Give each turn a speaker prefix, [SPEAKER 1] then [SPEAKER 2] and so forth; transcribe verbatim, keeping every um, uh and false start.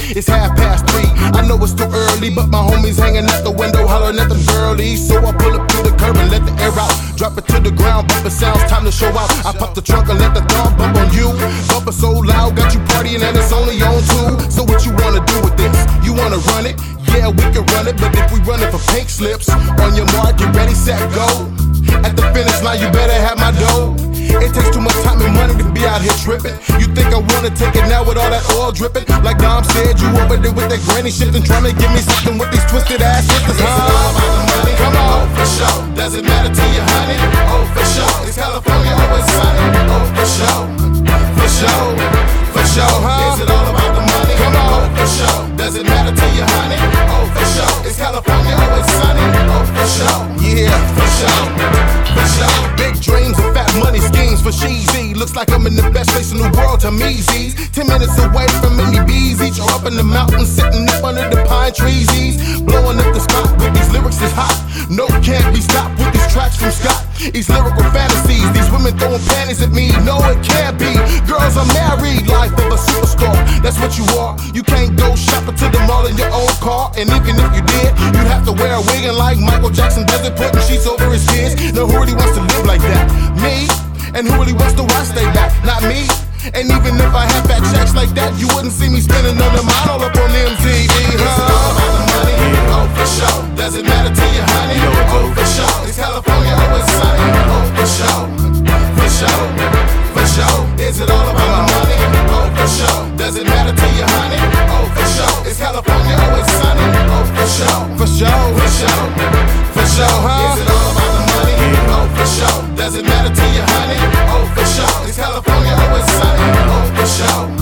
[SPEAKER 1] It's half past three. I know it's too early, but my homies hanging at the window, hollering at the girlies. So I pull up to the curb and let the air out. Drop it to the ground, bump it sounds, time to show out. I pop the trunk and let the thumb bump on you. Bump it so loud, got you partying and it's only on two. So what you wanna do with this? You wanna run it? Yeah, we can run it, but if we run it for pink slips, on your mark, get ready, set, go. At the finish line, you better have my dough. It takes too much time and money to be out here tripping. You think I wanna take it now with all that oil dripping? Like Dom said, you over there with that granny shit and trying to give me something with these twisted ass sisters, huh? It's all about the money, come on, oh, for sure. Does it matter to you, honey? Oh, for sure. It's California, always sunny. Oh, for sure, for sure, for sure, huh? Is it all about the money? Come on, oh, for sure. Does it matter to you, honey? Oh, for sure. It's California, always sunny. Oh, for sure, yeah, for sure, for sure. Big dreams and fat money schemes for Sheezy. Looks like I'm in the best place in the world to me, Z's. Ten minutes away from any bees, each or up in the mountains, sitting up under the pine trees. Ease, blowing up the spot with these lyrics is hot. No, can't be stopped with these tracks from Scott. These lyrical fantasies, these women throwing panties at me. No, it can't be. Girls are married, life of a superstar. That's what you are. You can't go shopping to the mall in your own car. And even if you did, you'd have to wear a wig. And like Michael Jackson does it, putting sheets over his kids. Now who really wants to live like that? Me? And who really wants to watch stay back? Not me. And even if I had fat checks like that, you wouldn't see me spending another mile all up on M T V, huh? It's all about the money, oh for sure. Does it matter to you, honey? Oh for sure. It's California, always sunny. Oh for sure, for sure, for sure. Is it all about the money? Oh for sure. Does it matter to you, honey? Oh for sure. It's California, always sunny. Oh for sure, for sure, for sure, for sure, huh? Is it all about the money? Oh for sure. Does it matter to you, honey? Oh for sure. It's California, always sunny. Oh for sure.